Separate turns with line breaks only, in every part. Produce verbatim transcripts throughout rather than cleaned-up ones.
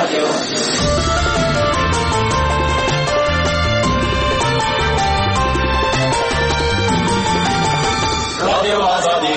رادیو رادیو آزادی.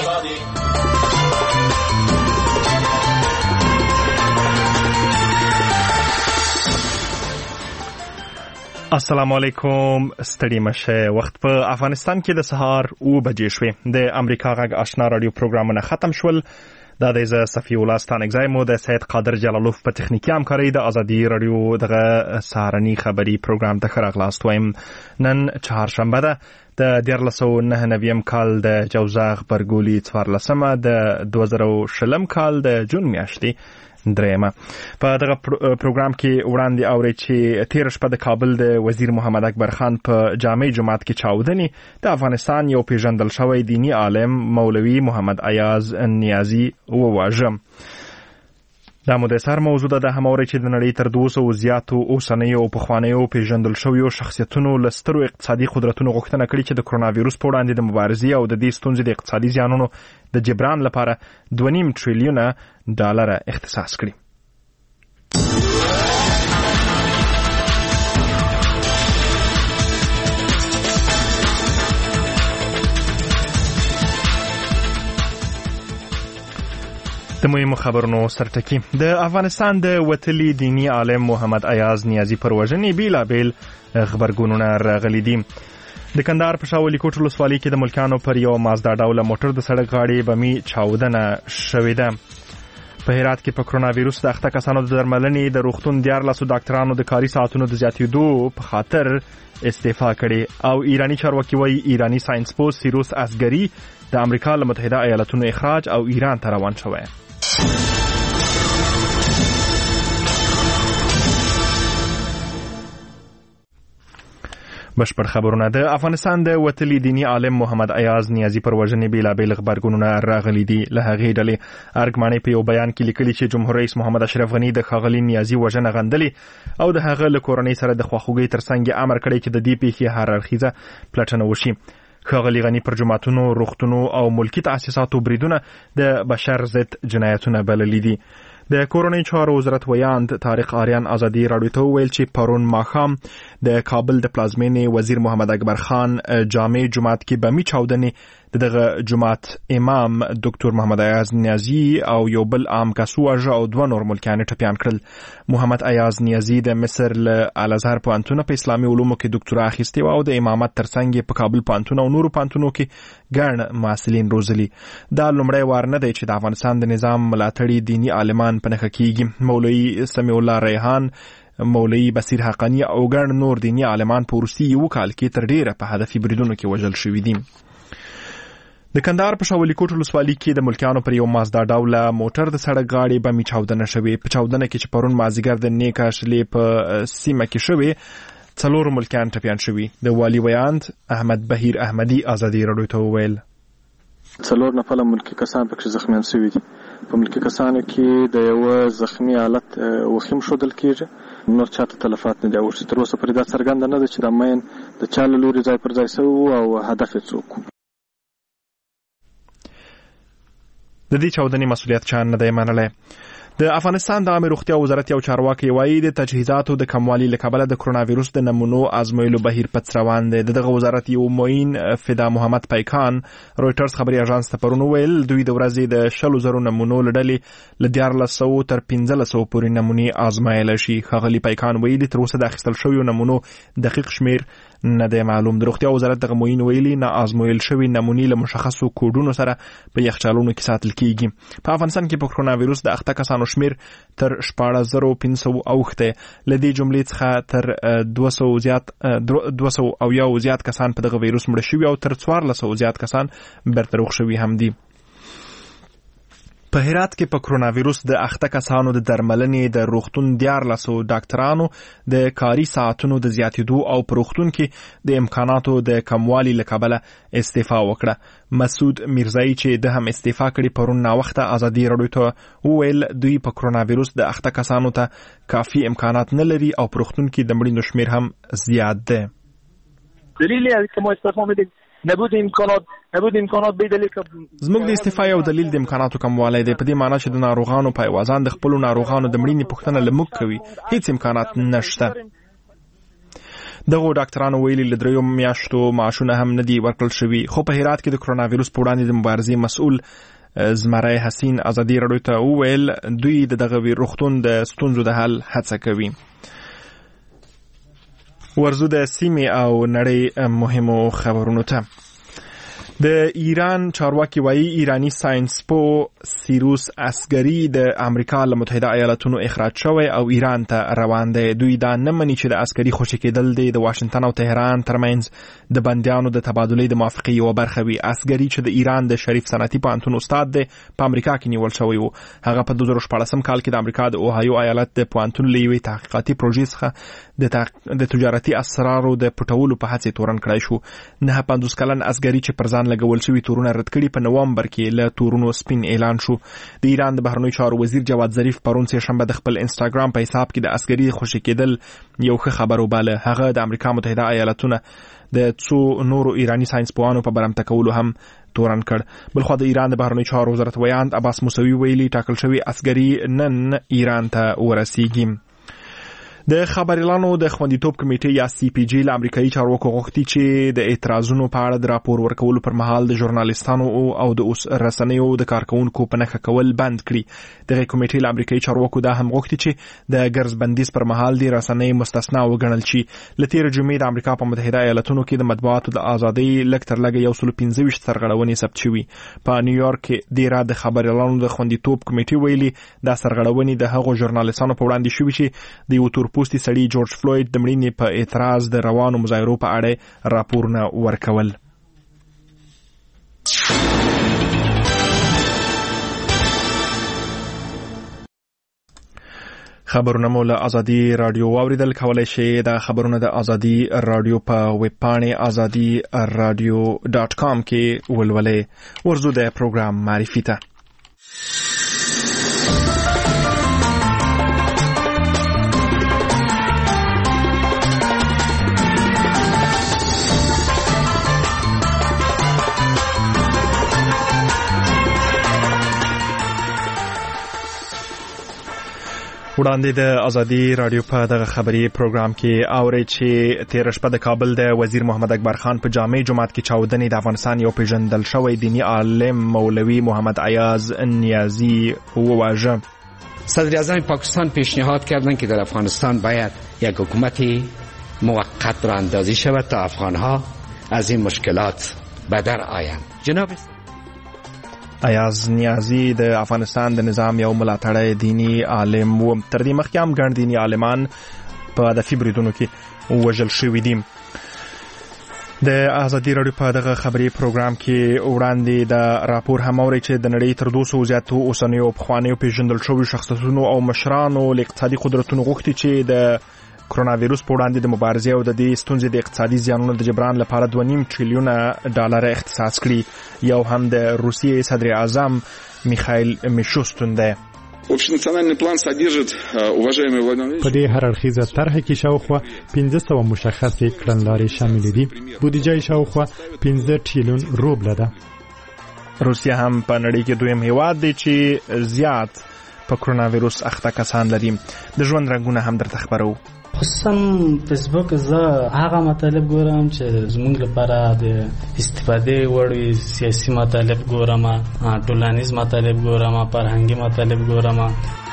السلام علیکم. ستړي مشه. وخت په افغانستان کې د سهار او بجې شوې. د امریکا غږ آشنا رادیو پروګرامونه ختم شول. دا د ز صفی الله ستانګزای مو د سید قادر جلالوف په تخنیکی همکاري د ازادي رادیو دغه سهارني خبري پروګرام ته خراغلاست وایم. نن چهارشنبه ده د دیارلس سوه نهه نویم کال د جوزا خبرګولي څوارلسمه د دوه زره شلم کال د جون میاشتې درېمه. په دغه پروګرام کې وړاندې اوري چې تیر شپه د کابل د وزیر محمد اکبر خان په جامع جماعت کې چاودنې د افغانستان یو پیژندل شوی دینی عالم مولوي محمد ایاز نیازي وواژه. دا مو د سر موضوع ده. هم اوري چې د نړۍ تر دوه سوه زیاتو اوسنیو او پخوانیو پیژندل شویو شخصیتونو له سترو اقتصادي قدرتونو غوښتنه کړې چې د کرونا وایروس په وړاندې د مبارزې او د دې ستونزې د اقتصادي زیانونو د جبران لپاره دوه نیم تریلیونه ډالر اختصاص کړي. د مهمو خبرونو سرټکی. د افغانستان د وتلي دینی عالم محمد ایاز نیازي پر وژنې بیلابیل خبرګونونه راغلي دي. د کندهار په شاولي کوټ ولسوالۍ کې د ملکانو پر یو مازدا ډوله موټر د سړک غاړې بمي چاودنه شوې ده. په هرات کې په کرونا وایروس د اخته کسانو د درملنې د روغتون دیارلسو ډاکټرانو د کاري ساعتونو د زیاتېدو په خاطر استعفا کړې او ایرانی چارواکي وايي ایرانی ساينسپوه سیروس اصغري د امریکا له متحده ایالاتونو اخراج او ایران ته روان شوی. بشپړ خبرونه. د افغانستان د وتلي دینی عالم محمد ایاز نیازي پر وژنې بیلابیل خبرګونونه راغلي دي. له هغې ډلې ارګمانۍ په یو بیان کې لیکلي چې جمهور رئیس محمد اشرف غني د ښاغلي نیازي وژنه غندلې او د هغه له کورنۍ سره د خواخوږۍ ترڅنګ امر کړی چې د دې پیښې هر اړخیزه پلټنه وشي. ښاغلي غني پر جماعتونو، روغتونو او ملکی تاسیساتو بریدونه د بشر ضد جنایتونه بللي دي. د کورنۍ چارو وزارت ویاند طارق آریان ازادي راډیو ته وویل چې پرون ماښام د کابل د پلازمینې وزیر محمد اکبر خان جامع جماعت کې بمي چاودنې د دغه جماعت امام ډاکټر محمد ایاز نیازي او یو بل عام کس وواژه او دوه نور ملکیان ټپیان کړل. محمد ایاز نیازي د مصر له الازهر پوهنتون په اسلامي علومو کې ډاکټورا اخیستې وه او د امامت ترڅنګ په کابل پوهنتون او نورو پوهنتونو کې ګڼ محصلین روزلي. دا لومړی وار نه دی چې د افغانستان د نظام ملاتړي دینی عالمان په نښه کېږي. مولوي سمیع الله ریحان، مولوي بصیر حقانی او ګڼ نور دینی عالمان په وروستي یو کال کې تر ډیره په هدفي بریدونو کې وژل شوي دي. د کندهار په شاولي کوټ ولسوالۍ کې د ملکیانو پر یو مازدا ډوله موټر د سړک غاړې بمي چاودنه شوې. په چاودنه کې چې پرون مازدیګر د نیکه شلې په سیمه کې شوې څلور ملکیان ټپیان شوي. د والي ویاند احمد بهیر احمدي ازادي راډیو ته وویل
څلور نفره ملکی کسان پکې زخمیان شوي دي. په ملکی کسانو کې د یو زخمی حالت وخیم ښودل کېږي. نور چاته تلفات نه دي اوښتي. تر اوسه پورې دا څرګنده نه ده چې د مین د چا له لوري ځای پر ځای شوی او هدف یې څوک.
د دې چاودنې مسؤلیت چا نه دی منلی. د افغانستان د عامه روغتیا وزارت یو چارواکي وایي د تجهیزاتو د کموالي له کبله د کرونا وایروس د نمونو ازمویلو بهیر پڅ روان دی. دغه وزارت یو معین فدا محمد پیکان رويټرز خبري اژانس ته پرون ویل دوی د ورځې د شلو زرو نمونو لړلې ل دیارلس سوه تر پنځلس سوه پورې نمونې ازمایل شي. ښاغلي پیکان ویلي تر اوسه د اخیستل شویو نمونو دقیق شمیر نه دی معلوم. د روغتیا وزارت دغه معین ویلي نه ازمویل شوی نمونې له مشخصو کوډونو سره په یخچالونو کې ساتل کیږي. په افغانستان کې په کرونا وایروس د اخته کسانو شمیر تر شپاړس زره پنځه سوه اوښتی. له دې جملې څخه تر دوه سوه زیات دوه سوه اویا زیات کسان په دغه وایروس مړه شوي او تر څوارلس سوه زیات کسان بیرته روغ شوي هم دي. په هرات کې په کرونا وایروس د اخته کسانو د درملنې د روغتون دیارلسو ډاکټرانو د کاري ساعتونو د زیاتېدو او په روغتون کې د امکاناتو د کموالي له کبله استعفا وکړه. مسعود میرزایی چې د هم استعفا کړي پرون ناوخته ازادي راډیو ته وویل دوی په کرونا وایروس د اخته کسانو ته کافي امکانات نه لري او په روغتون کې د مړینو شمیر هم زیات دی.
دلیل یې کومه استفاده
نبود امکانات نبود امکانات به دلیل که
زموږ د استعفا یو دلیل د امکاناتو کموالی دی. په دې معنی چې د ناروغانو پایوازان د خپل ناروغانو د مړینې پوښتنه لموږ کوي. هیڅ امکانات نشته. دغه ډاکټرانو ویلي ل دریو میاشتو معاشونه هم نه دي ورکړل شوي. خو په هرات کې د کرونا وایرس په وړاندې د مبارزې مسؤل زمری حسین ازادي راډیو ته وویل دوی د دغه روغتون د ستونزو د حل هڅه کوي. ورزو د سیمې او نړۍ مهمو خبرونو ته. د ایران چارواکي وایي ایرانی ساينسپو سیروس عسکري د امریکا له متحده ایالاتونو اخراج شوی او ایران ته روان دی. دوی دا نه مني چې د عسکري خوشي کېدل دی د واشنگټن او تهران ترمنځ د بندیانو د تبادلې د موافقې یو برخه وي. عسکري چې د ایران د شریف صنعتي پوهنتون استاد دی په امریکا کې نیول شوی وو. هغه په دوه زره شپاړسم کال کې د امریکا د اوهایو ایالت د پوهنتون له یوې تحقیقاتي پروژې څخه د تحق... د تجارتي اسرارو د پټولو په هڅه تورن کړای شو. نه پنځوس کلن عسکري چې پر ځان لګول شوی تورونه رد کړي په نوامبر کې له تورونو سپین اعلان شو. د ایران د بهرنیو چارو وزیر جواد ظریف پرون سه شنبه د خپل انستګرام په حساب کې د عسکري خوشي کېدل یو ښه خبر وباله. هغه د امریکا متحده ایالاتونو د څو نورو ایرانی ساينسپوهانو په برمته کولو هم تورن کړ. بلخو د ایران د بهرنیو چارو وزارت ویاند عباس موسوي ویلي ټاکل شوی عسکري نن ایران ته ورسیږي. د خبريالانو د خوندیتوب کمیټې یا سی پی جی له امریکایي چارواکو غوښتي چې د اعتراضونو په اړه د راپور ورکولو پر مهال د ژورنالیستانو او د رسنیو د کارکونکو په نښه کول بند کړي. دغه کمیټې له امریکایي چارواکو دا هم غوښتي چې د ګرځ بندیز پر مهال د رسنۍ مستثنا وګڼل شي. له تیر جمعې د امریکا په متحده ایالاتونو کې د مطبوعاتو د ازادۍ لږ تر لږه یو سل پنځه ویشت سرغړونې ثبت شوي. په نیویارک کې د را د خبريالانو د خوندیتوب کمیټې ویلي دا سرغړونې د هغو ژورنالیستانو په وړاندې شوي چې د یو تور پوستي سړي جورج فلوید د مړینې په اعتراض د روانو مظاهرو په اړه راپورونه ورکول. خبرونه مو له ازادي رادیو واوریدل. کولای شئ د خبرونه د ازادي رادیو په ویب پاڼې ازادي رادیو ډاټ کام کې ولولئ. ورزو د پروګرام معرفي ته. وړاندې د ازادي رادیو په دغه خبري پروګرام کې اوري چې تیر شپه د کابل د وزیر محمد اکبر خان په جامع جماعت کې چاودنې د افغانستان یو پیژندل شوی دینی عالم مولوی محمد ایاز نیازی وواژه.
صدر اعظم پاکستان پیشنهاد کردند که در افغانستان باید یک حکومت موقت را اندازی شود تا افغانها از این مشکلات به در آیند. جناب
ایاز نیازی د افغانستان د نظام یو ملاتړی دینی عالم و. تر دې مخکې هم ګڼ دینی عالمان په دفي بریدونو کې وژل شوي دي. د ازادي رادیو په دغه خبري پروګرام کې وړاندې د راپور هم اوري چې د نړۍ تر دوه سوه زیاتو اوسنیو پخوانیو پیژندل شویو شخصیتونو او مشرانو له اقتصادي قدرتونو غوښتي چې د کرونا وایرس په وړاندې د مبارزې او د دې ستونزې د اقتصادي زیانونو د جبران لپاره دوه نیم ټریلیونه ډالر اختصاص کړي. یو هم د روسیې صدر اعظم میخائیل میشوستون دی.
общенациональный план содержит уважаемые военнослужащие.
په دې هر اړخیزه طرح کې شاوخوا پنځه سوه مشخصې کړنلارې شامل دي. بودیجه شاوخوا پنځه ټریلیون روبل ده.
روسیه هم په نړۍ کې دویم هیواد دی چې زیات په کرونا وایرس اخته کسان لري. د ژوند رنګونه هم درته خبرو.
خصوصا فیسبوک زه هغه مطالب ګورم چې زموږ لپاره د استفادې وړ سیاسي مطالب ګورم، ټولنیز مطالب ګورم، فرهنګي مطالب ګورم.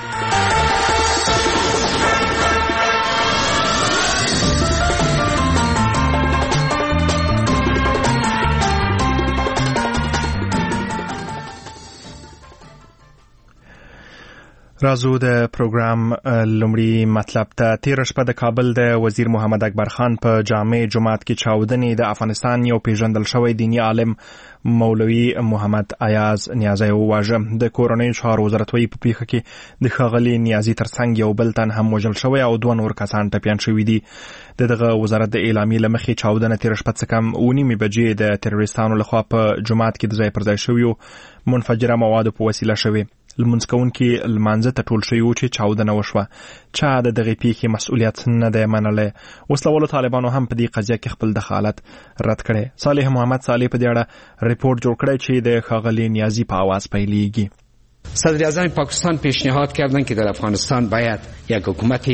رازو د پروګرام لومړی مطلب ته. تیر شپه د کابل د وزیر محمد اکبر خان په جامع جماعت کې چاودنې د افغانستان یو پیژندل شوی دینی عالم مولوی محمد ایاز نیازی وواژه. د کورنیو چارو وزارت وایي په پیښه کې د ښاغلي نیازي ترڅنګ یو بل تن هم وژل شوی او دوه نور کسان ټپیان شوي دي. د دغه وزارت د اعلامیې له مخې چاودنه تیر شپه څه کم اوه نیمې بجې د تروریستانو لخوا په جماعت کې د ځای پر ځای شویو منفجره موادو په وسیله شوې. لمونځ کوونکي لمانځه ته ټول شوي وو چې چاودنه وشوه. چا د دغې پیښې مسؤلیت نه دی منلی. وسلوالو طالبانو هم په دې قضیه کې خپل دخالت رد کړی. صالح محمد صالح په دې اړه ریپورت جوړ کړی چې د ښاغلي نیازی په آواز پیلیږي.
صدر اعظم پاکستان پیشنهاد کردند که در افغانستان باید یک حکومت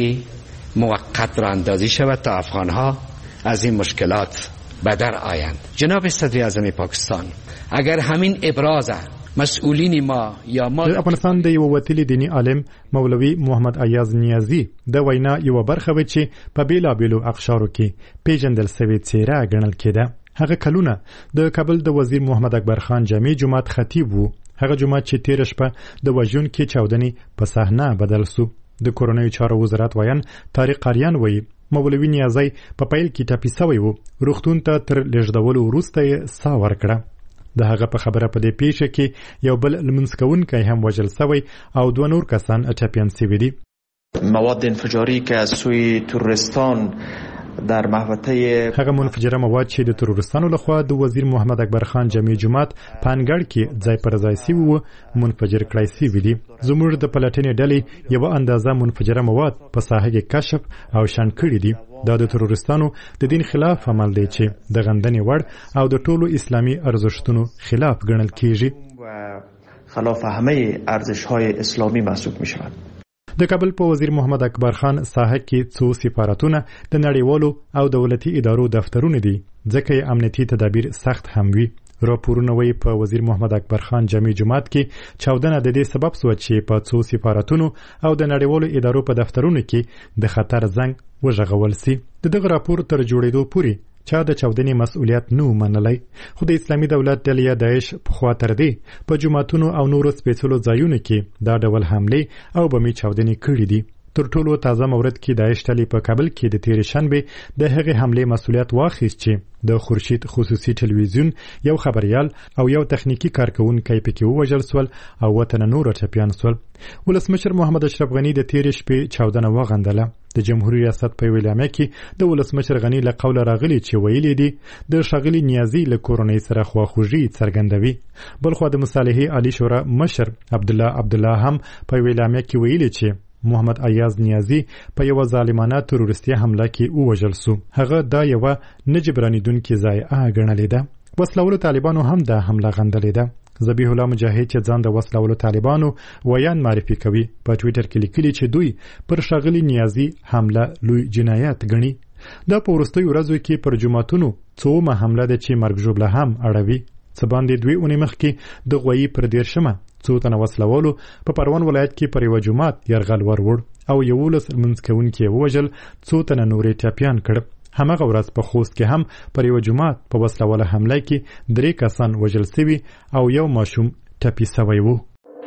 موقت را اندازی شود تا افغانها از این مشکلات به در آیند. جناب صدر اعظم پاکستان، اگر همین ابراز مسئولین ما یا ما
د افغانستان د یو وتلی دینی عالم مولوی محمد ایاز نیازی د وینا یو برخه و چې په بیلابیلو اقشارو کې پیژندل سوي څیره ګڼل کېده. هغه کلونه د کابل د وزیر محمد اکبر خان جامع جماعت خطیب وو. هغه جماعت چې تیر شپه د وژونکو چاودنې په صحنه بدل سو. د کورونیو چارو وزارت وایي طارق قاریان وایي مولوی نیازی په پیل کې ټاپي سوی وو. روغتون ته تر لېږدولو وروسته یې ساه ورکړه. د هغه په خبره په دې پیښه کې یو بل لمونځ کوونکی هم وژل سوی او دوه نور کسان ټپیان سوي دي.
مواد انفجاری که از سوی تروریستان در محوطه
هغه منفجره مواد چې د تروریستانو لخوا د وزیر محمد اکبر خان جامع جماعت پانګړ کې ځای پر ځای سوي وو منفجر کړای سوي دي. زموږ د پلټنې ډلې یو اندازه منفجره مواد په ساحه کې کشف او شنډ کړي دي. دا د تروریستانو د دین خلاف عمل دی چې د غندنې وړ او د ټولو اسلامي ارزښتونو خلاف ګڼل کیږي
و خلاف همه ارزش‌های اسلامی محسوب می‌شود.
د کابل په وزیر محمد اکبر خان ساحه کې څو سفارتونه د نړیوالو او دولتي ادارو دفترونه دي ځکه یې امنیتي تدابیر سخت هم وي. راپورونه وایي په وزیر محمد اکبر خان جامع جماعت کې چاودنه د دې سبب شوه چې په څو سفارتونو او د نړیوالو ادارو په دفترونو کې د خطر زنګ وژغول سي. د دغه راپور تر جوړېدو پورې چا د چاودنې مسؤلیت نه منلی. خو د اسلامي دولت ډلې داعش پخوا تر دې په جوماتونو او نورو سپېڅلو ځایونو کې دا ډول حملې او بمي چاودنې کړې دي. تر ټولو تازه مورد کې داعش ډلې په کابل کې د تېرې شنبې د هغې حملې مسؤلیت واخیست چې د خورشید خصوصي ټلویزیون یو خبریال او یو تخنیکی کارکونکی پکې ووژل سول او وطن نور ټپیان سول. ولسمشر محمد اشرف غنی د تېرې شپې چاودنه وغندله. د جمهوریت ریاست په ویلامه کې د ولسمشر غنی له قوله راغلی چې ویلي دي د ښاغلي نیازي له کورنۍ سره خواخوږي څرګندوي. بلخو د مصالحې عالی شورا مشر عبدالله عبدالله هم په ویلامه کې ویلي چې محمد ایاز نیازی په یو ظالمانه تروریستي حمله کې ووژل سو. هغه دا یو نه جبرانیدونکې ضایعه ګڼلې ده. وسلوالو طالبانو هم دا حمله غندلې ده. ذبیح الله مجاهد چې ځان د وسلوالو طالبانو ویان معرفي کوي په ټویټر کې لیکلي چې دوی پر ښاغلي نیازي حمله لوی جنایت ګڼي. دا په وروستیو ورځو کې پر جوماتونو څومه حمله ده چې مرګ ژوبله هم اړوي. څه باندې دوی اونۍ مخکې د غویي پر دیرشمه څو تنه وسلوالو په پروان ولایت کې پر یوه جومات یرغل ور وړ او یولس لمونځ کوونکي یې ووژل، څو تنه نورې ټپیان کړ. همغه ورځ په خوست کې هم پر یوه جومات په وسلواله حمله کې درې کسان وژل سوي او یو ماشوم ټپي سوی و.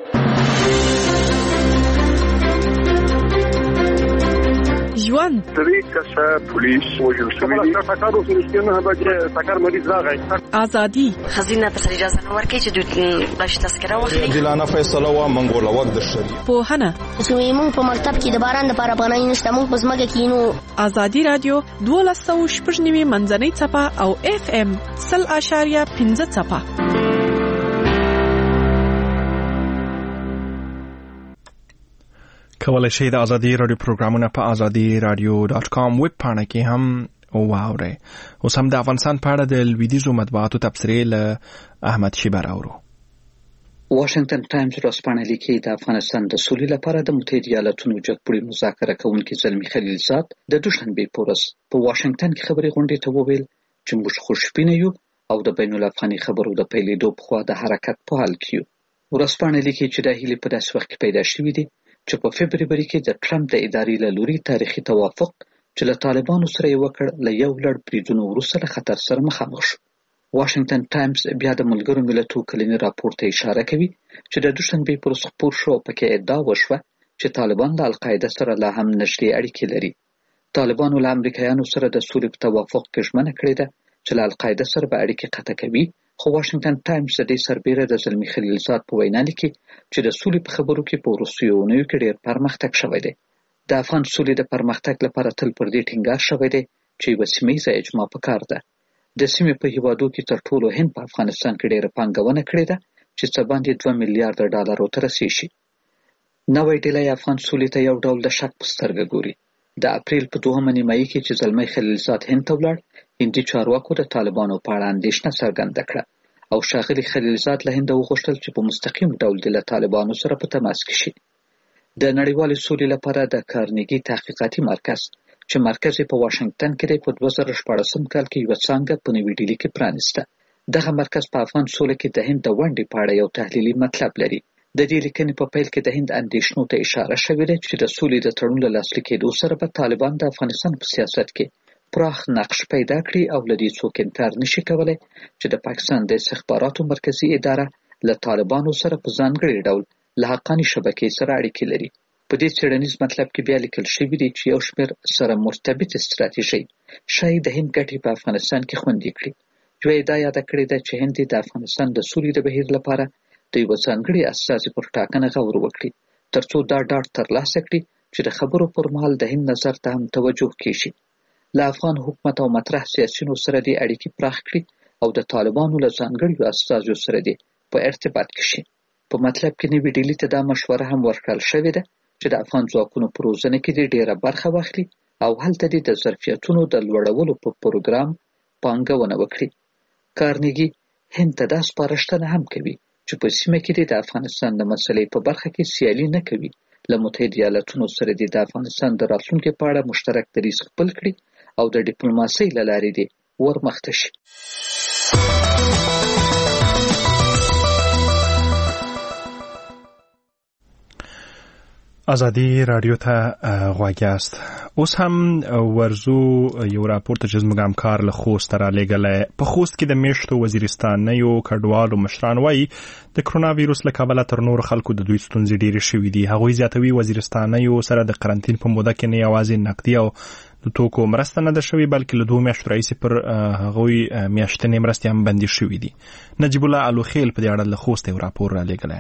ژوند
درې کسه پولیس وژل شوي دي. سکر اوس رښتیا نه بچې سکر مریض راغی.
ازادي
خزینه په سر اجازه نه ورکړي چې دوی باش تذکره واخلي.
عادلانه فیصله و منګول وخت د شری
پوهنه
زموږ په مکتب کې د باران لپاره پناه نشته، موږ په ځمکه کې نو.
ازادي رادیو دولس سوه شپږ نوي منځنۍ څپه او اف ام سل اشاریه پنځه څپه.
کولای شئ د ازادي رادیو پروګرامونه په ازادي رادیو ډاټ کام ویب پاڼه کې هم واورئ. اوس هم د افغانستان په اړه د لویدیځو مطبوعاتو تبصرې له احمد شیبر اورو.
واشنگټن ټایمز ورځپاڼه لیکي د افغانستان د سولې لپاره د متحده ایالاتونو جګپوړي مذاکره کوونکي زلمي خلیلزاد د دوشنبې په ورځ په واشنگټن کې خبري غونډې ته وویل چې موږ خوشبینه یو او د بین الافغاني خبرو د پیلېدو په خوا د حرکت په حال کې یو. ورځپاڼه لیکي چې د هیلې په داسې وخت کې پیدا شوې دي چې په فبروري کې د ټرمپ د ادارې له لوري تاریخي توافق چې له طالبانو سره یې وکړ له یو لړ بریدونو وروسته له خطر سره مخامخ شو. واشنگټن ټایمز بیا د ملګرو ملتونو کلني راپور ته اشاره کوي چې د دوشنبې پر ورځ خپور شو پکې ادعا وشوه چې طالبان له القاعده سره لا هم نږدې اړیکې لري. طالبانو له امریکایانو سره د سولې په توافق کې ژمنه کړې ده چې له القاعده سره به اړیکې قطع کوي. خو واشنگټن ټایمز د دې سربېره د زلمي خلیلزاد په وینا لیکي چې د سولې په خبرو کې په وروستیو اونیو کې ډېر پرمختګ شوی دی. د افغان سولې د پرمختګ لپاره تل پر دې ټینګار شوی دی چې یوه سیمهییزه اجماع پکار ده. د سیمې په هیوادو کې تر ټولو هند په افغانستان کې ډېره پانګونه کړې ده چې څه باندې دوه میلیارډه ډالرو ته رسیږي. نوې ډیلی افغان سولې ته یو ډول د شک په سترګه ګوري. د اپریل په دوهمه نیمایي کې چې زلمی خلیلزاد هند ته ولاړ، هندي چارواکو د طالبانو په اړه اندېښنه څرګنده کړه او ښاغلي خلیلزاد له هنده وغوښتل چې په مستقیم ډول د له طالبانو سره په تماس کې شي. د نړیوالې سولې لپاره د کارنیګي تحقیقاتي مرکز چې مرکز یې په واشنګټن کې دی په دوه زره شپاړسم کال کې یوه څانګه په نوې ډیلي کې پرانیسته. دغه مرکز په افغان سوله کې د هند د ونډې په اړه یو تحلیلي مطلب لري. د دې لیکنې په پیل کې د هند اندېښنو ته اشاره شوې ده چې د سولې د تړون له لاسلیک کېدو سره به طالبان د افغانستان په سیاست کې پراخ نقش پیدا کړي او له دې څوک انکار نشي کولی چې د پاکستان د استخباراتو مرکزي اداره له طالبانو سره په ځانګړي ډول له حقاني شبکې سره اړیکې لري. په دې څېړنیز مطلب کې بیا لیکل شوي دي چې یو شمېر سره مرتبط ستراتیژۍ ښایي د هند ګټې په افغانستان کې خوندي کړي. یوه ادعا یاده کړې ده چې هند د افغانستان د سولې د بهیر لپاره د یوه ځانګړي استازي پر ټاکنه غور وکړي تر څو دا ډاډ ترلاسه کړي چې د خبرو پر مهال د هند نظر ته هم توجه کیږي. له افغان حکومت او مطرح سیاسیونو سره دې اړیکې پراخ کړي او د طالبانو له ځانګړیو استازو سره دې په ارتباط کې شي. په مطلب کې نوې ډیلي ته دا مشوره هم ورکړل شوې ده چې د افغان ځواکونو په روزنه کې دې ډېره برخه واخلي او هلته دې د ظرفیتونو د لوړولو په پروګرام پانګونه وکړي. کارنیګي هند ته دا سپارښتنه هم کوي چې په سیمه کې د افغانستان د مسلې په برخه کې سیالي نه کوي، له متحده ایالاتونو سره د افغانستان د راتلونکي په اړه مشترک دریځ خپل کړي او د ډیپلوماسۍ له لارې دې ورمخته شي.
ازادي رادیو ته غوږ یاست. اوس هم ورزو یو راپورته چې زموږ همکار له خوست رالیږلی. په خوست کې د میشتو وزیرستانیو کډوالو مشران وایي د کرونا ویروس له کبله تر نورو خلکو د دوی ستونزې ډېرې شوي دي. هغوی زیاتوي وزیرستانیو سره د قرنطین په موده کې نه یوازې نقدي او د توکو مرسته نه ده شوې بلکې له دوه میاشتو راهیسې پر هغوی میاشتنۍ مرستې هم بندي شوي دي. نجیب الله الوخیل په دې اړه له خوست یو راپور رالیږلی.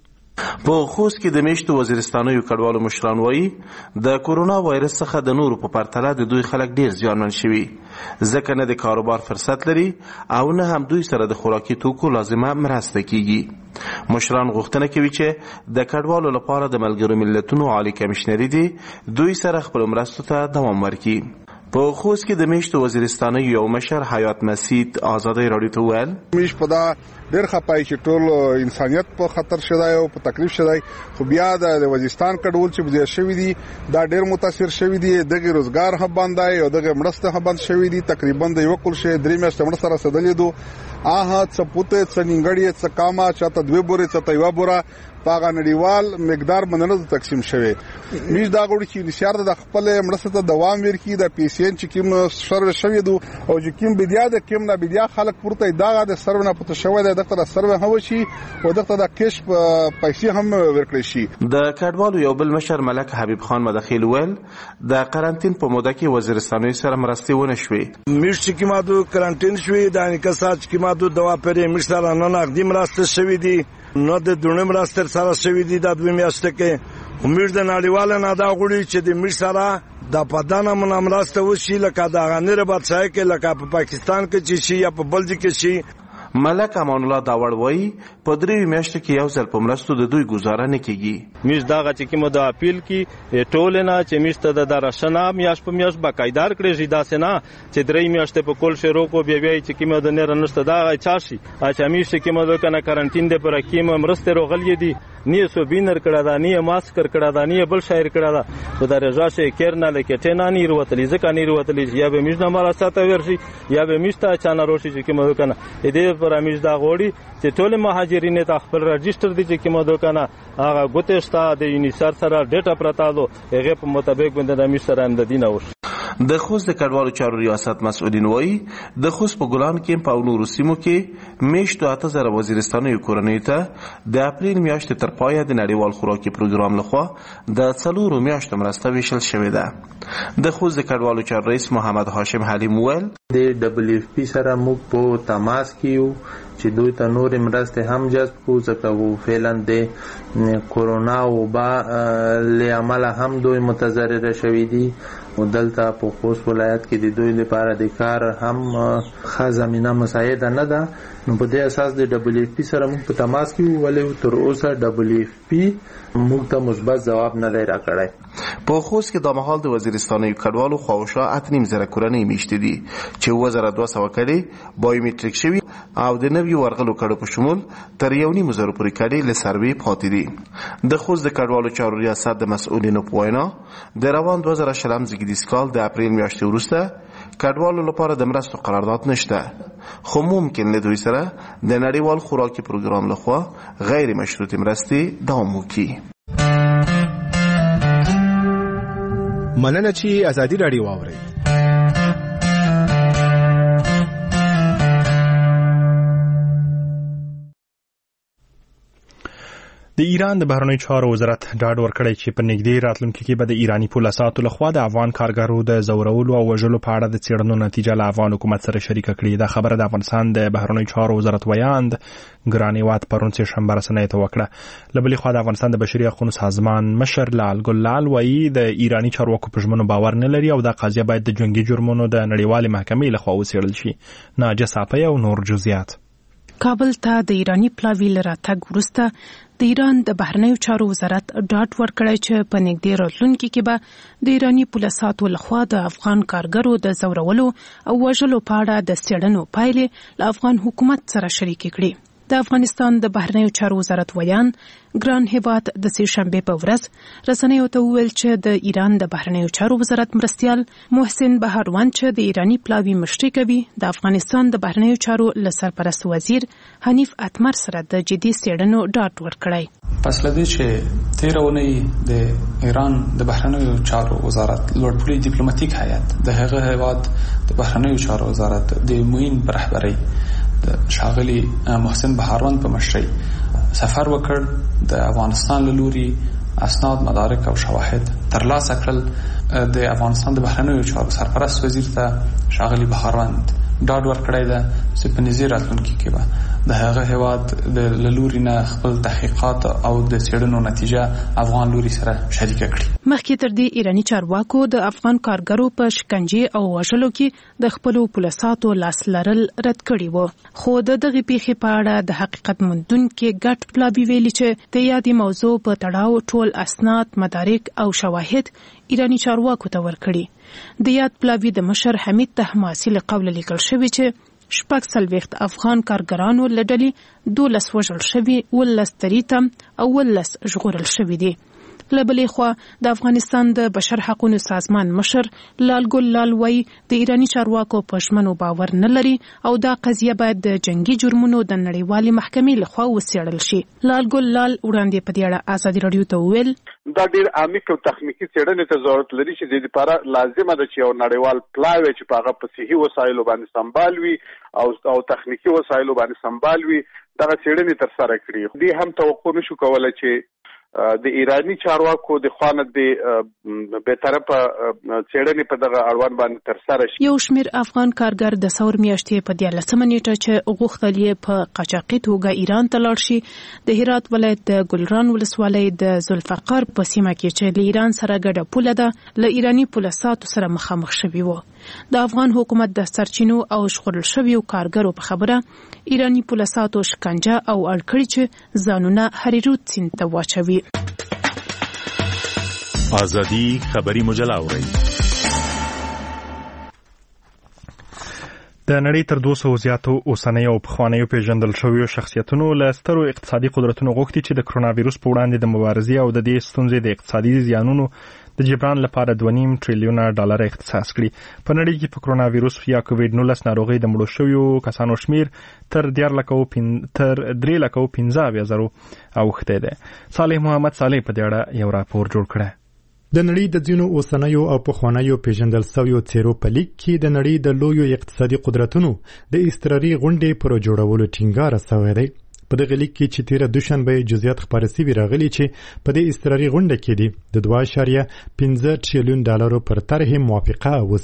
په خوست کې د میشتو وزیرستانیو کډوالو مشران وایي د کورونا وایرس څخه د نورو په پرتله د دوی خلک ډیر زیانمن شوي، ځکه نه د کاروبار فرصت لري او نه هم دوی سره د خوراکي توکو لازمه مرسته کیږي. مشران غوښتنه کوي چې د کډوالو لپاره د ملګرو ملتونو عالی کمشنري دي دوی سره خپل مرستو ته دوام ورکړي. په خوست کې د میشتو وزیرستانیو یو مشر حیات مسید آزادۍ راډیو ته وویل
میش په دا ډېر خپای چې ټول انسانیت په خطر شدای او په تکلیف شدای، خو بیا د وزیرستان کډول چې بزیر شوی دي دا ډېر متاثر شوی دي. دغه روزګار هم باندې او دغه مرسته هم بند شوی دي. تقریبا د یو کل شي درې میاشتې مرسته سره سدلې دو آها څه پوته څه نینګړی څه کاما چاته دوه بورې څه یو بوره پاغه نړیوال مقدار مننه تقسیم شوی. میش دا غوړي چې نشار د خپل مرسته ته دوام ورکړي د پیسین چې کوم سروس شوی دو او چې کوم بدیا د کوم نه بدیا خلک پورته دغه د سرو نه پته شوی د دغه سرو هو شي او دغه د کیش پیسې هم ورکړي شي.
د کډوالو یو بل مشر ملک حبیب خان مدخیل ویل د قرنطین په موده کې وزیرستاني سره مرستې ونه شوې.
میش چې کیمادو قرنطین شوی د انکسات چې کیمادو دوا پرې میش سره نه نقدي مرسته شوی دي نو د دونه مرسته سره شوی دي د دوه میاشتې کې. امید د نړیوال نه دا غوړي چې د میش سره د پدانه منامرسته وشي لکه د غنیره بادشاہ کې لکه په پاکستان کې چې شي یا په بلجیک کې شي.
ملک امان الله داوړ وایي په درې میاشتو کې یو ځل په مرستو د دوی گزاره نه کیږي.
میش داغه چې کوم د اپیل کې ټول نه چې میشته د درشنه میاش په میاش باقاعدار کړی شي داسې نه چې درې میاشتې په کول شروع کو بیا بیا چې کوم د نه رنشته داغه چاشي اچھا میش کې کوم د کنه قرنطین د پر کیم مرسته روغلې دي نه سو بینر کړه دا نه ماسک کړه دا نه بل شاعر کړه دا خو د رجاشه کېرنه لکه ټینا نه وروتلی ځکه نه وروتلی یا به میش نه مال ساته ورشي یا به میشته چانه روشي چې کوم کنه دې پر میش دا غوړي چې ټول مهاجرین ته خپل رجستر دي چې کوم دوکنه هغه ګوتهشتا د یونیسر سره ډیټا پرتا دو هغه په مطابق باندې د میش سره اندینه وش.
د خوست د کډوالو چارو ریاست مسؤلین وایي د خوست په ګلان کې په نورو سیمو کې میشتو اته زره وزیرستانیو کورنۍ ته د اپریل میاشتې تر پایه د نړیوال خوراکي پروګرام لخوا د څلورو میاشتو مرسته ویشل شوې ده. د خوست د کډوالو چارو رئیس محمد هاشم حلیم ویل
د دبلیو اف پی سره موږ په تماس کې یو
چې دوی ته نورې مرستې هم جذب کړو، ځکه فعلا د کورونا وبا له امله هم دوی متضرره شوي دي او دلته په خوست ولایت کې د دوی لپاره د کار هم ښه زمینه مساعده نه ده. نو په دې اساس د ډبلیو اف پی سره موږ په تماس کې وو، ولې تر اوسه ډبلیو اف پی موږ ته مثبت ځواب نه دی راکړی. په خوست کې د مهال د وزیرستاني کډوالو خواوشا اته نیم زره کورنۍ میشته دي چې اووه زره دوه سوه کډې بایومټریک شوي او د نویو ورغلو کډو په شمول تر یو نیم زره پورې کډې له سروې پاتې دي. د خوست د کډوالو چارو ریاست د مسؤلینو په وینا د روان دوه زره شلم زیږدیز کال د اپریل میاشتې وروسته کډوالو لپاره د مرستو قرارداد نشته، خو ممکن له دوی سره د نړیوال خوراکي پروګرام لخوا غیر مشروطې مرستې دوام وکړي.
مننه چې ازادي راډیو واورئ.
د ایران د بهرنیو چارو وزارت ډاډ ورکړی چې په نږدې راتلونکي کې به د ایرانی پولیسو لخوا د افغان کارګرو د زورولو او وژلو په اړه د څېړنو نتیجه له افغان حکومت سره شریکه کړې. دا خبره د افغانستان د بهرنیو چارو وزارت ویاند ګران هیواد پرون سهشنبه رسنیو ته وکړه. له بلې خوا د افغانستان د بشري حقوقو سازمان مشر لال ګل لال وایي د ایرانی چارواکو په ژمنو باور نه لري او دا قضیه باید د جنگي جرمونو د نړیوالې محکمې لخوا وڅېړل شي. ناجیه صافی او نور جزئیات.
کابل ته د ایرانی پلاوی له راتګ وروسته د ایران د بهرنیو چارو وزارت ډاډ ورکړی چې په نږدې راتلونکي کې به د ایرانی پولیسو لخوا د افغان کارګرو د زورولو او وژلو په اړه د څېړنو پایلې له افغان حکومت سره شریکې کړي. د افغانستان د بهرنیو چارو وزارت ویان ګران هیواد د سهشنبه په ورځ رسنیو ته وویل چې د ایران د بهرنیو چارو وزارت مرستیال محسن بهاروان چې د ایرانی پلاوی مشري کوي د افغانستان د بهرنیو چارو له سرپرست وزیر حنیف اتمر سره د جدي څېړنو ډاډ ورکړی.
پس له دې چې تېره اونۍ د ایران د بهرنیو چارو وزارت لوړپوړي ډیپلوماټیک هیئت د هغه هیواد د بهرنیو چارو وزارت د معین په رهبرۍ شاغلی محسن بهاروان په مشرۍ سفر وکړ د افغانستان له لوري اسناد مدارک او شواهد ترلاسه کړل. د افغانستان د بهرنیو چارو سرپرست وزیر ته شاغلی بهاروان ډاډ ورکړی ده چې په نږدې راتلونکي کې به د هغه هیواد د لوري نه خپل تحقیقات او د څېړنو نتیجه افغان لوري سره شریکه کړي.
مخکې تر دې ایرانی چارواکو د افغان کارګرو په شکنجې او وژلو کې د خپلو پولیسو لاس لرل رد کړي وو، خو د دغه پیښې په اړه د حقیقت موندونکو ګډ پلاوی ویلي چې د یادې موضوع په تړاو ټول اسناد مدارک او شواهد ایرانی چارواکو ته ورکړي. د یاد پلاوی د مشر حمید طهماسي له قوله لیکل شوی چې شپږ څلوېښت افغان کارګرانو له ډلې دولس وژل شوي، اوولس تریته او اوولس ژغورل شوي دي. له بلې خوا د افغانستان د بشر حقوقو سازمان مشر لال ګل لال وایي د ایرانی چارواکو په ژمنو باور نه لري او دا قضیه باید د جنگي جرمونو د نړیوالې محکمې لخوا وڅېړل شي. لال ګل لال وړاندې په دې اړه ازادي راډیو ته وویل
دا ډېر عمیق او تخنیکي څېړنې ته ضرورت لري چې د دې لپاره لازمه ده چې یو نړیوال پلاوی چې په هغه په صحي وسایلو باندې سمبال وي او او تخنیکي وسایلو باندې سمبال وي دغه څېړنې ترسره کړي. دې هم توقع نشو کولی چې د ایرانی چارواکو د خوانه د به طرفه څېړنې په دغه اړوند باندې ترسره شي.
یو شمېر افغان کارګر د ثور میاشتې په دیارلسمه نیټه چې غوښتل یې په قاچاقي توګه ایران ته لاړ شي د هرات ولایت د ګلران ولسوالۍ د ذوالفقار په سیمه کې چې له ایران سره ګډه پوله ده له ایرانی پولیسو سره مخامخ شوي وو. د افغان حکومت د سرچینو او ژغورل شویو کارګرو په خبره ایرانی پولیسو شکنجه او اړکړي چې ځانونه هریرود سیند ته واچوي.
آزادی خبری مجله اورئ.
د نړۍ تر دوه سوو زیاتو اوسنیو او پخوانیو پیژندل شویو شخصیتونو له سترو اقتصادي قدرتونو غوښتي چې د کرونا ویروس په وړاندې د مبارزې او د دې ستونزې د اقتصادي زیانونو د جبران لپاره دوه نیم تریلیونه ډالر اختصاص کړي. په نړۍ کې په کرونا ویروس یا کووډ نولس ناروغۍ د مړو شویو کسانو شمیر تر دیار لکو پین تر درې لکو پنځه اویا زرو اوښتی دی. صالح محمد صالح په دې اړه یو راپور جوړ کړی.
د نړۍ د ځینو اوسنیو او پخوانیو پیژندل شویو څیرو په لیک کې د نړۍ د لویو اقتصادي قدرتونو د اضطراري غونډې پر جوړولو ټینګار شوی دی. په دغه لیک کې چې تیره دوشنبه جزئیات خپاره سوي راغلي چې په دې اضطراري غونډه کې دي د دوه اعشاریه پنځه تریلیون ډالرو پر طرح موافقه وشي.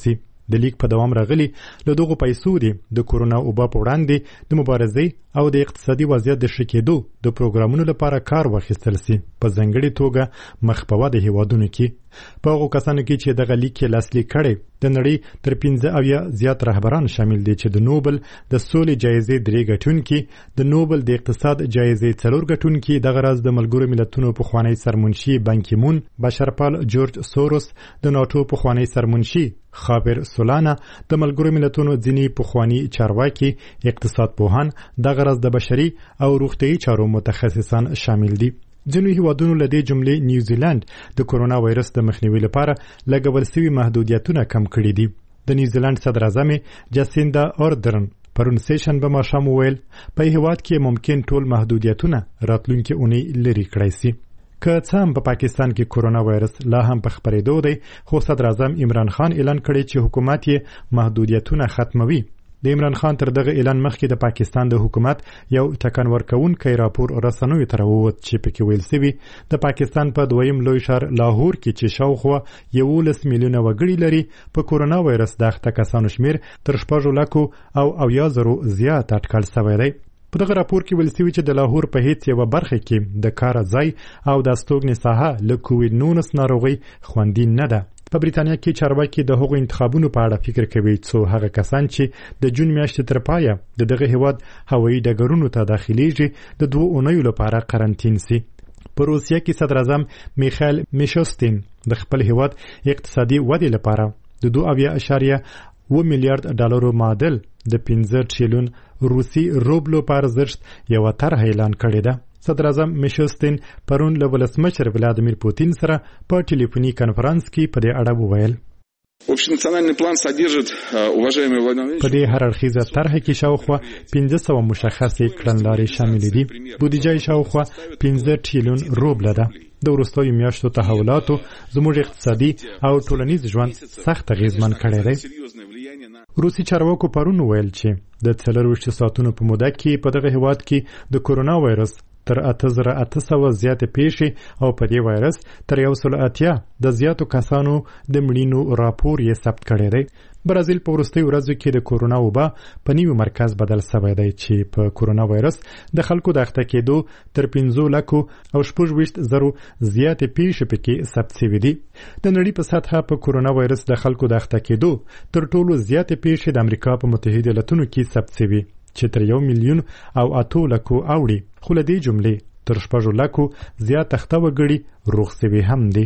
د لیک په دوام راغلي له دغو پیسو دي د کورونا وبا په وړاندې د مبارزې او د اقتصادي وضعیت د ښه کېدو د پروګرامونو لپاره کار واخیستل سي په ځانګړې توګه مخ په وده هیوادونو کې. په هغو کسانو کې چې دغه لیک یې لاسلیک کړی د نړۍ تر پنځه اویا زیات رهبران شامل دي چې د نوبل د سولې جایزې درې ګټونکي، د نوبل د اقتصاد جایزې څلور ګټونکي، دغه راز د ملګرو ملتونو پخوانی سرمنشي بان کی مون، بشرپال جورج سوروس، د ناټو پخوانی سرمنشي خابر سولانا، د ملګرو ملتونو ځینې پخوانی چارواکي، اقتصاد پوهان، دغه راز د بشري او روغتیايي چارو متخصصان شامل دي. ځینو هیوادونو له دې جملې نیوزیلند د کورونا وایرس د مخنیوي لپاره لګول شوي محدودیتونه کم کړي دي. د نیوزیلند صدر اعظم جاسیندا آردرن پرون سهشنبه ماښام وویل په هیواد کې ممکن ټول محدودیتونه راتلونکي اونۍ لرې کړای سي. که څه هم په پاکستان کې کورونا وایرس لا هم په خپرېدو دی، خو صدر اعظم عمران خان اعلان کړی چې حکومت یې محدودیتونه ختموي. د عمران خان تر دغه اعلان مخکې د پاکستان د حکومت یو ټکان ورکوونکی راپور رسنیو ته راووت چې پکې ویل سوي د پاکستان په دویم لوی ښار لاهور کې چې شاوخوا یولس میلیونه وګړي لري په کورونا وایرس د اخته کسانو شمیر تر شپږو لکو او اویا زرو زیات اټکل سوی دی. په دغه راپور کې ویل سوي چې د لاهور په هیڅ یوه برخه کې د کار ځای او د استوګنې ساحه له کووډ نولس ناروغۍ خوندي نه ده. په بریتانیا کې چارواکي د هغو انتخابونو په اړه فکر کوي څو هغه کسان چې د جون میاشتې تر پایه د دغه هیواد هوایي ډګرونو ته داخلیږي د دوه اونیو لپاره قرنطین سي. په روسیه کې صدر اعظم میخایل میشوستین د خپل هیواد اقتصادي ودې لپاره د دوه اویا اشاریه اوه میلیارډ ډالرو معادل د پنځه ټریلیون روسي روبلو په ارزښت یوه طرحه اعلان کړې ده. صدر اعظم میشوستین پرون له ولسمشر ولادیمیر پوتین سره په ټلیفوني کنفرانس کې په دې اړه وویل.
Общенациональный план содержит, уважаемые Владимир
په دې هر اړخیزه طرحه کې شاوخوا پنځه سوه مشخصې کړنلارې شاملې دي. بودیجه یې شاوخوا پنځه ټریلیون روبله ده. د وروستیو میاشتو تحولاتو زموږ اقتصادي او ټولنیز ژوند سخت اغیزمن کړی دی. روسي چارواکو پرون ویل چې د څلرویشتو ساعتونو په موده کې په دغه هیواد کې د کورونا وایرس تر اته زره اته سوه زیاتې پیښې او په دې وایرس تر یو سل اتیا د زیاتو کسانو د مړینو راپور یې ثبت کړی دی. برازیل په وروستیو ورځو کې د کورونا وبا په نوي مرکز بدل سوی دی چې په کورونا وایرس د خلکو د اخته کېدو تر پنځو لکو او شپږ ویشت زرو زیاتې پیښې پکې ثبت سوي دي. د نړۍ په سطحه په کورونا وایرس د خلکو د اخته کېدو تر ټولو زیاتې پیښې د امریکا په متحده ایالتونو کې ثبت سوي چې تر یو میلیون او اتو لکو اوړي، خو له دې جملې تر شپږو لکو زیات اخته وګړي روغ سوي هم دي.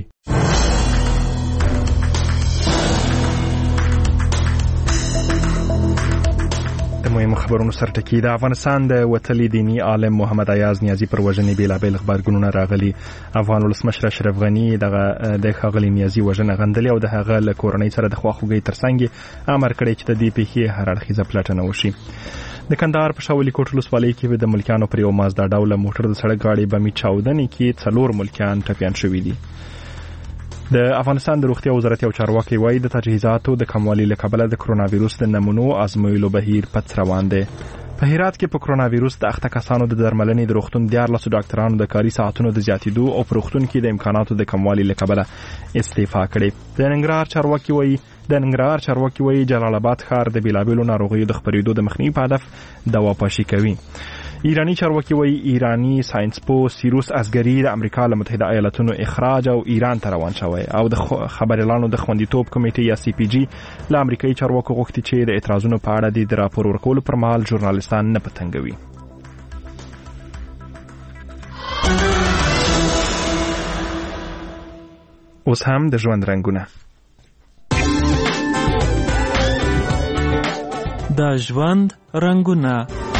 مهمو خبرونو سرټکی د افغانستان د وتلي دینی عالم محمد ایاز نیازی پر وژنې بیلابیل خبرګونونه راغلي. افغان ولسمشر اشرف غنی دغه د ښاغلي نیازی وژنه غندلې او د هغه له کورنۍ سره د خواخوږۍ ترڅنګ امر کړی چې د دې پیښې هر اړخیزه پلټنه وشي. د کندهار په شاولي کوټ ولسوالۍ کې د ملکیانو پر یو مازدا ډوله موټر د سړک غاړې بمي چاودنې کې څلور ملکیان ټپیان شوي دي. د افغانستان د روغتیا وزارت یو چارواکي وایي د تجهیزاتو د کموالي له کبله د کرونا ویروس د نمونو ازمویلو بهیر پڅ روان دی. په هرات کې په کرونا ویروس د اخته کسانو د درملنې د روغتون دیارلسو ډاکټرانو د کاري ساعتونو د زیاتېدو او په روغتون کې د امکاناتو د کموالي له کبله استعفا کړې. د ننګرهار چارواکي وایي د ننګرهار چارواکي وایي جلال آباد ښار د بیلابیلو ناروغیو د خپرېدو د مخنیوي په هدف دوا پاشي کوي. ایرانی چارواکي وایي ایرانی ساينسپو سیروس ازګري د امریکا له متحده ایالاتونو اخراج او ایران ته روان شوی او د خبريالانو د خوندیتوب کمیټې یا سی پی جی له امریکایي چارواکو غوښتي چې د اعتراضونو په اړه د راپور ورکولو پر مهال ژورنالیستان نه پتنګوي. اوس هم د ژوند رنګونه
د ژوند رنګونه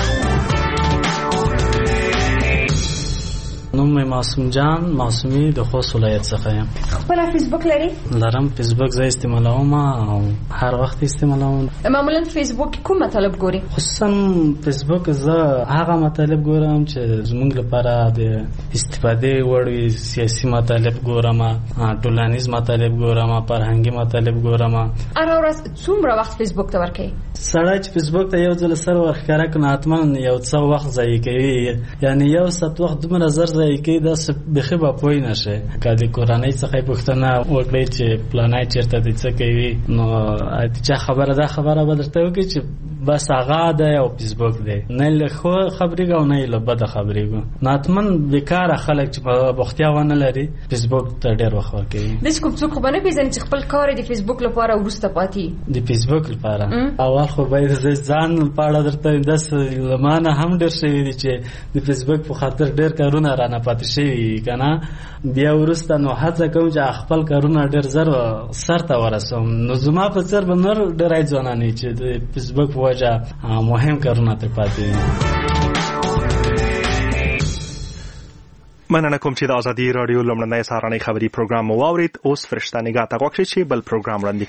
نوم مې معصوم جان معصومي د خوست ولایت څخه یم.
خپل فیسبوک لري؟
لرم. فیسبوک زه استعمالوم او هر وخت استعمالوم.
معمولا فیسبوک کوم مطلب ګوري؟
خصوصا فیسبوک زه هغه مطلب ګورم چې زموږ لپاره د استفاده وړ سیاسي مطلب ګورم، ټولنیز مطلب ګورم، فرهنګي مطلب ګورم.
هر ورځ څومره وخت فیسبوک ته ورکوي؟
سړی چې فیسبوک ته یو ځل سر ورښکاره کړي حتما یو څه وخت ضایع کوي، یعنی یو ساعت وخت دومره زر ځایع کوي دا بخي به پوه نشي. که د کورنۍ څخه په پوښتنه وکړي چې پلانای چیرته د څه کوي نو چې خبره ده خبره به درته وکړي چې بس هغه ده او فیسبوک دی نه له خو خبرې او نه له بد خبرې ناتمن بیکاره خلک چې بوختیا ونه لري فیسبوک ته ډېر وخت ورکوي
د کوم څوک باندې پیژنې چې خپل کار د فیسبوک لپاره ورسته پاتې
د فیسبوک لپاره اول خو باید ځان لپاره درته داس لمانه هم ډېر شوی دي چې د فیسبوک په خاطر ډېر کارونه رانه پاتې شوي کنه بیا ورسته نو هڅه کوم چې خپل کارونه ډېر زر سرته ورسوم نو زما په سر به نور ډېرای ځوانان چې د فیسبوک په وجه مهم کارونه ته پاتې
مننه کوم چې د ازادي رادیو لمړنۍ سهارنۍ خبري پروګرام مو واورید اوس فرشته نگاه ته غوښتي چې بل پروګرام وړاندې